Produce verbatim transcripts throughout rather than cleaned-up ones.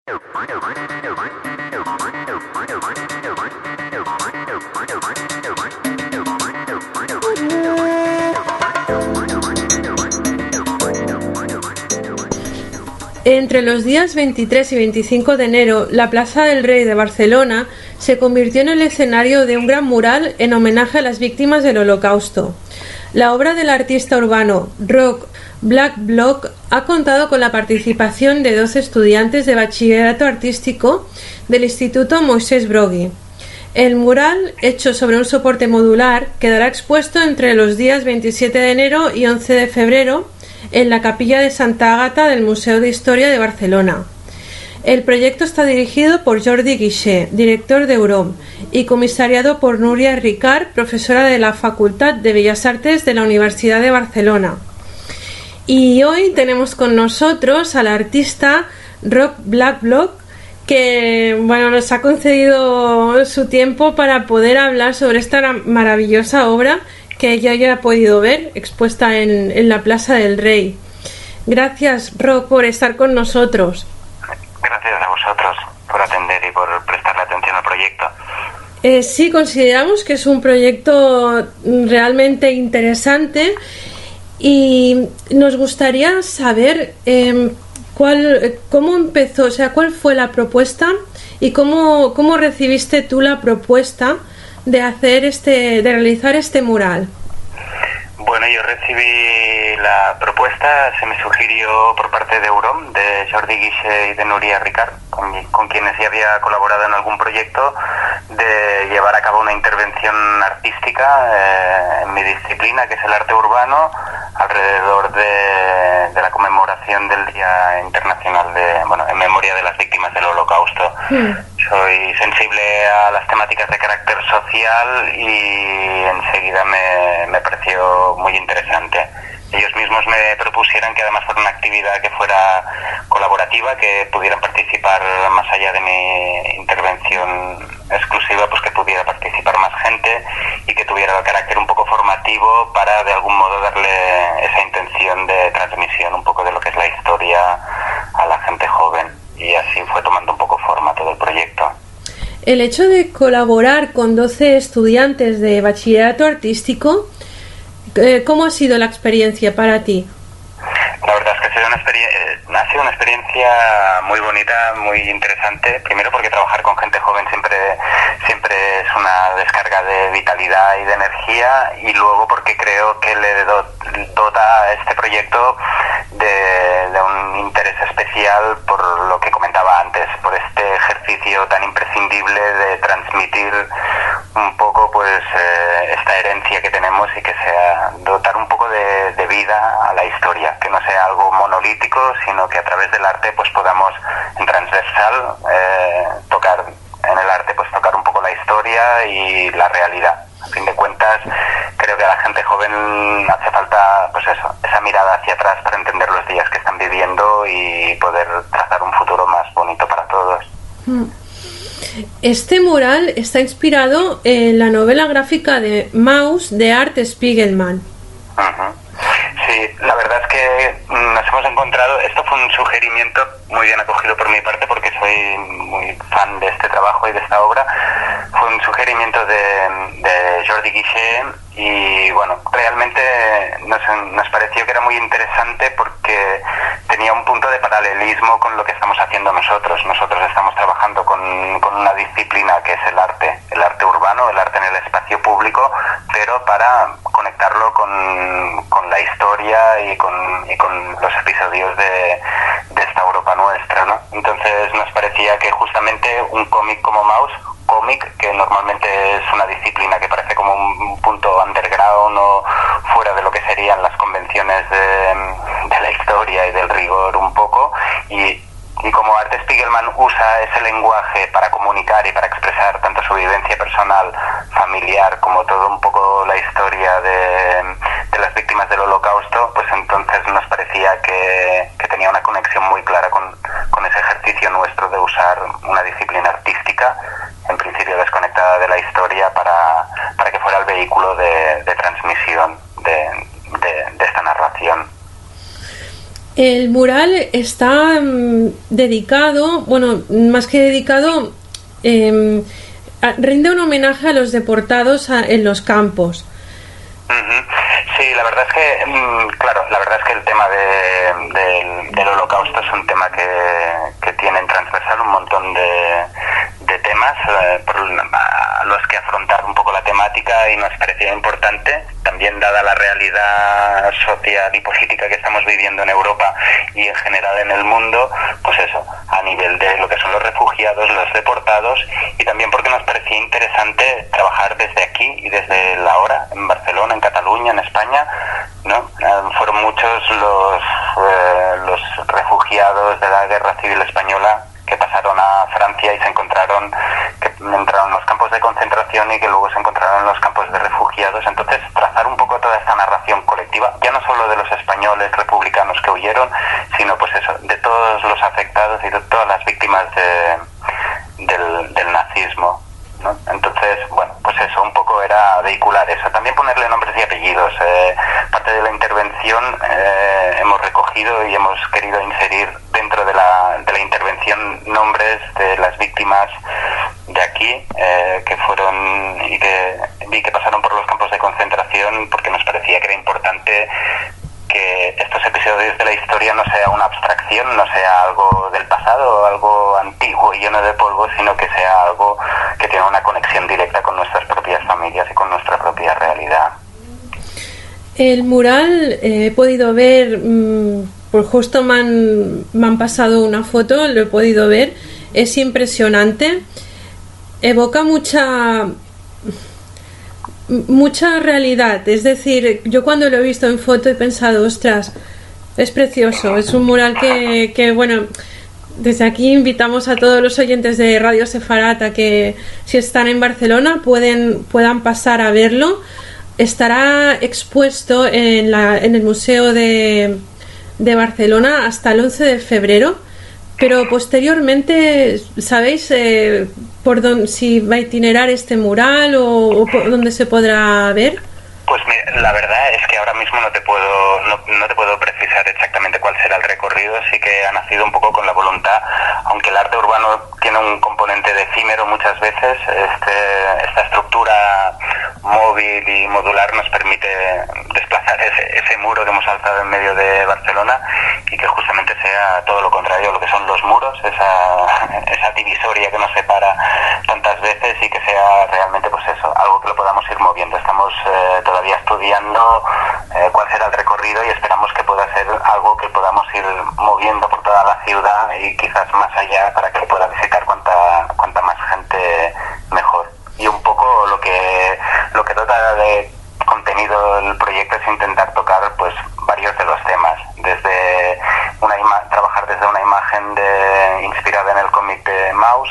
Entre los días veintitrés y veinticinco de enero, la Plaza del Rey de Barcelona se convirtió en el escenario de un gran mural en homenaje a las víctimas del Holocausto. La obra del artista urbano Roc Blackblock ha contado con la participación de doce estudiantes de bachillerato artístico del Instituto Moisès Broggie. El mural, hecho sobre un soporte modular, quedará expuesto entre los días veintisiete de enero y once de febrero en la capilla de Santa Àgata del Museo de Historia de Barcelona. El proyecto está dirigido por Jordi Guixé, director de Eurome, y comisariado por Núria Ricart, profesora de la Facultad de Bellas Artes de la Universidad de Barcelona. Y hoy tenemos con nosotros al artista Roc Blackblock, que bueno, nos ha concedido su tiempo para poder hablar sobre esta maravillosa obra que ya haya podido ver expuesta en, en la Plaza del Rey. Gracias, Roc, por estar con nosotros. Gracias a vosotros por atender y por prestarle atención al proyecto. Eh, sí, consideramos que es un proyecto realmente interesante y nos gustaría saber eh, cuál, cómo empezó, o sea, cuál fue la propuesta y cómo, cómo recibiste tú la propuesta de hacer este, de realizar este mural. Bueno, yo recibí la propuesta, se me sugirió por parte de Eurome, de Jordi Guixé y de Núria Ricart, con, con quienes ya había colaborado en algún proyecto, de llevar a cabo una intervención artística eh, en mi disciplina, que es el arte urbano, alrededor de, de la conmemoración del Día Internacional de, bueno, en memoria de las víctimas del Holocausto. Mm. Soy sensible a las temáticas de carácter social y enseguida me, me pareció muy interesante. Ellos mismos me propusieran que además fuera una actividad que fuera colaborativa, que pudieran participar más allá de mi intervención exclusiva, pues que pudiera participar más gente y que tuviera el carácter un poco formativo para de algún modo darle esa intención de transmisión un poco de lo que es la historia a la gente joven, y así fue tomando un poco forma todo el proyecto. El hecho de colaborar con doce estudiantes de bachillerato artístico, ¿cómo ha sido la experiencia para ti? La verdad es que ha sido una experiencia, ha sido una experiencia muy bonita, muy interesante. Primero porque trabajar con gente joven siempre, siempre es una descarga de vitalidad y de energía, y luego porque creo que le dota a este proyecto de, de un interés especial por lo que comentaba antes, por este ejercicio tan imprescindible de transmitir un poco pues eh, esta herencia que tenemos, y que sea dotar un poco de, de vida a la historia, que no sea algo monolítico, sino que a través del arte pues podamos en transversal eh, tocar en el arte pues tocar un poco la historia y la realidad. A fin de cuentas, creo que a la gente joven hace falta pues eso, esa mirada hacia atrás para entender los días que están viviendo y poder trazar un futuro más bonito para todos. Este mural está inspirado en la novela gráfica de Maus de Art Spiegelman. Uh-huh. Sí, la verdad es que nos hemos encontrado, esto fue un sugerimiento muy bien acogido por mi parte porque soy muy fan de este trabajo y de esta obra. Fue un sugerimiento de, de Jordi Guixé y bueno, realmente nos, nos pareció que era muy interesante porque tenía un punto de paralelismo con lo que estamos haciendo nosotros. Nosotros estamos trabajando con, con una disciplina que es el arte, el arte urbano, el arte en el espacio público, pero para conectarlo con, con la historia y con, y con los episodios de, de esta Europa nuestra, ¿no? Entonces nos parecía que justamente un cómic como Maus, cómic que normalmente es una disciplina que parece como un punto underground o fuera de lo que serían las convenciones de, de la historia y del rigor un poco, y Y como Art Spiegelman usa ese lenguaje para comunicar y para expresar tanto su vivencia personal, familiar, como todo un poco la historia de, de las víctimas del Holocausto, pues entonces nos parecía que, que tenía una conexión muy clara con, con ese ejercicio nuestro de usar una disciplina artística, en principio desconectada de la historia, para, para que fuera el vehículo de, de transmisión de, de, de esta narración. El mural está um, dedicado, bueno, más que dedicado, eh, a, rinde un homenaje a los deportados a, en los campos. Uh-huh. Sí, la verdad es que, mmm, claro, la verdad es que el tema de, de, del holocausto es un tema que, que tiene en transversal un montón de, de temas eh, por, a los que afrontar un poco la temática, y nos parecía importante, también dada la realidad social y política que estamos viviendo en Europa y en general en el mundo, pues eso, a nivel de lo que son los refugiados, los deportados, y también porque nos parecía interesante trabajar desde aquí y desde la hora, en Barcelona, en Cataluña, en España, ¿no? Eh, fueron muchos los, eh, los refugiados de la Guerra Civil Española que pasaron a Francia y se encontraron, que entraron en los campos de concentración y que luego se encontraron en los campos de refugiados. Entonces, trazar un poco toda esta narración colectiva, ya no solo de los españoles republicanos que huyeron, sino pues eso, de todos los afectados y de todas las víctimas de, del, del nazismo, ¿no? Entonces, bueno, pues eso, un poco era vehicular eso. También ponerle nombres y apellidos. Eh, parte de la intervención eh, hemos recogido y hemos querido inserir dentro de la, de la intervención nombres de las víctimas de aquí, eh, que fueron y que, y que pasaron por los campos de concentración, porque nos parecía que era importante que estos episodios de la historia no sea una abstracción, no sea algo del pasado, algo antiguo y lleno de polvo, sino que sea algo que tiene una conexión directa con nuestras propias familias y con nuestra propia realidad. El mural eh, he podido ver, mmm, por justo me han, me han pasado una foto, lo he podido ver, es impresionante, evoca mucha... mucha realidad, es decir, yo cuando lo he visto en foto he pensado, ostras, es precioso, es un mural que, que bueno, desde aquí invitamos a todos los oyentes de Radio Sefarat a que si están en Barcelona pueden, puedan pasar a verlo. Estará expuesto en, la, en el Museo de, de Barcelona hasta el once de febrero, pero posteriormente, ¿sabéis eh, por dónde, si va a itinerar este mural o, o por dónde se podrá ver? Pues mira, la verdad es que ahora mismo no te puedo no, no te puedo precisar exactamente cuál será el recorrido. Sí que ha nacido un poco con la voluntad, aunque el arte urbano tiene un componente de efímero muchas veces, este, esta estructura móvil y modular nos permite desplazar ese, ese muro que hemos alzado en medio de Barcelona, y que justamente sea todo lo contrario a lo que son los muros, esa, esa divisoria que nos separa tantas veces, y que sea realmente pues eso, algo que lo podamos ir moviendo. Estamos eh, todavía estudiando eh, cuál será el recorrido y esperamos que pueda ser algo que podamos ir moviendo por toda la ciudad y quizás más allá, para que pueda visitar cuanta, cuanta más gente mejor. Y un poco lo que lo que trata de contenido el proyecto es intentar tocar pues varios de los temas, desde una ima- trabajar desde una imagen de, inspirada en el cómic de Maus,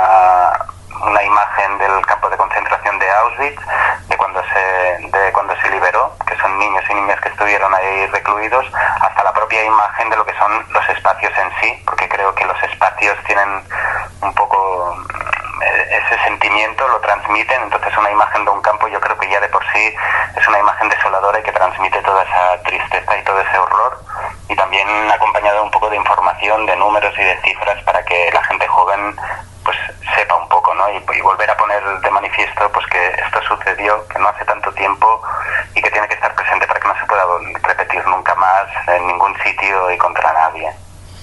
a una imagen del campo de concentración de Auschwitz, de cuando se de cuando se liberó, que son niños y niñas que estuvieron ahí recluidos, hasta la propia imagen de lo que son los espacios en sí, porque creo que los espacios tienen un poco ese sentimiento, lo transmiten. Entonces una imagen de un campo, yo creo que ya de por sí es una imagen desoladora y que transmite toda esa tristeza y todo ese horror, y también acompañado un poco de información, de números y de cifras, para que la gente joven pues sepa un poco, ¿no? Y, y volver a poner de manifiesto pues que esto sucedió, que no hace tanto tiempo, y que tiene que estar presente para que no se pueda repetir nunca más en ningún sitio y contra nadie.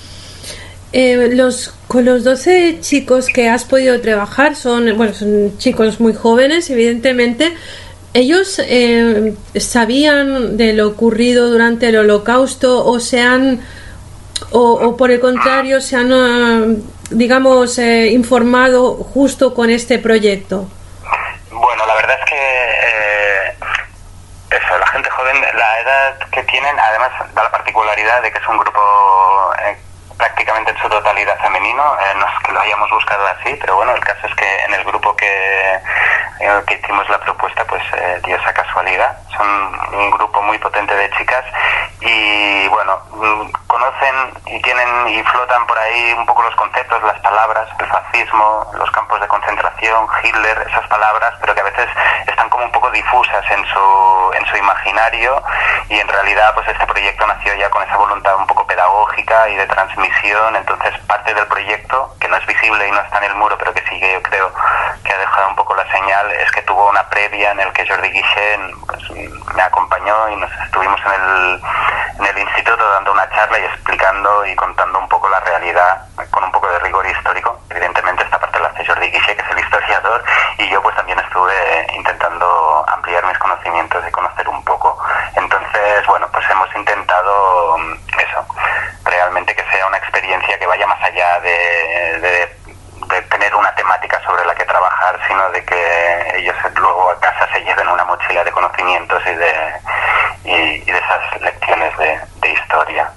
Eh, los con los doce chicos que has podido trabajar son, bueno, son chicos muy jóvenes, evidentemente. ¿Ellos eh, sabían de lo ocurrido durante el Holocausto o se han o, o por el contrario se han uh, digamos eh, informado justo con este proyecto? Bueno, la verdad es que eh, eso, la gente joven, la edad que tienen, además da la particularidad de que es un grupo eh, prácticamente en su totalidad femenino, eh, no es que lo hayamos buscado así, pero bueno, el caso es que en el grupo que en el que hicimos la propuesta, pues eh, dio esa casualidad. Son un grupo muy potente de chicas y bueno, conocen y tienen y flotan por ahí un poco los conceptos, las palabras, el fascismo, los campos de concentración, Hitler, esas palabras, pero que a veces están como un poco difusas en su en su imaginario, y en realidad pues este proyecto nació ya con esa voluntad un poco pedagógica y de transmisión. Entonces parte del proyecto, que no es visible y no está en el muro, pero que sí que yo creo que ha dejado un poco la señal, es que tuvo una previa en el que Jordi Guixén pues, me acompañó y nos estuvimos en el, en el instituto dando una charla y explicando y contando un poco la realidad con un poco de rigor histórico. Evidentemente esta parte la hace Jordi Guixén, que es el historiador, y yo pues también estuve intentando ampliar mis conocimientos y conocer un poco. Entonces, bueno, pues hemos intentado eso, realmente que sea una experiencia que vaya más allá de, de, de tener una temática sobre la que trabajar, sino de que ellos luego a casa se lleven una mochila de conocimientos y de, y, y de esas lecciones de, de historia.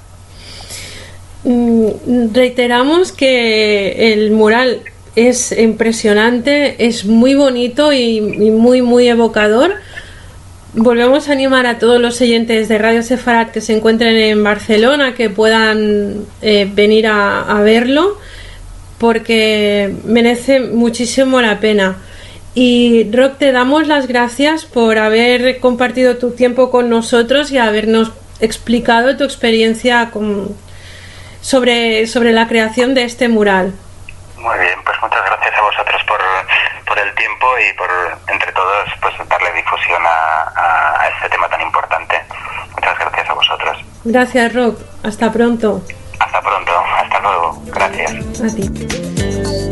Reiteramos que el mural es impresionante, es muy bonito y, y muy muy evocador. Volvemos a animar a todos los oyentes de Radio Sefarad que se encuentren en Barcelona que puedan eh, venir a, a verlo, porque merece muchísimo la pena. Y Roc, te damos las gracias por haber compartido tu tiempo con nosotros y habernos explicado tu experiencia con, sobre, sobre la creación de este mural. Muy bien, pues muchas gracias a vosotros por, por el tiempo y por, entre todos, pues darle difusión a, a, a este tema tan importante. Muchas gracias a vosotros. Gracias, Roc. Hasta pronto. Hasta pronto. Hasta luego. Gracias. A ti.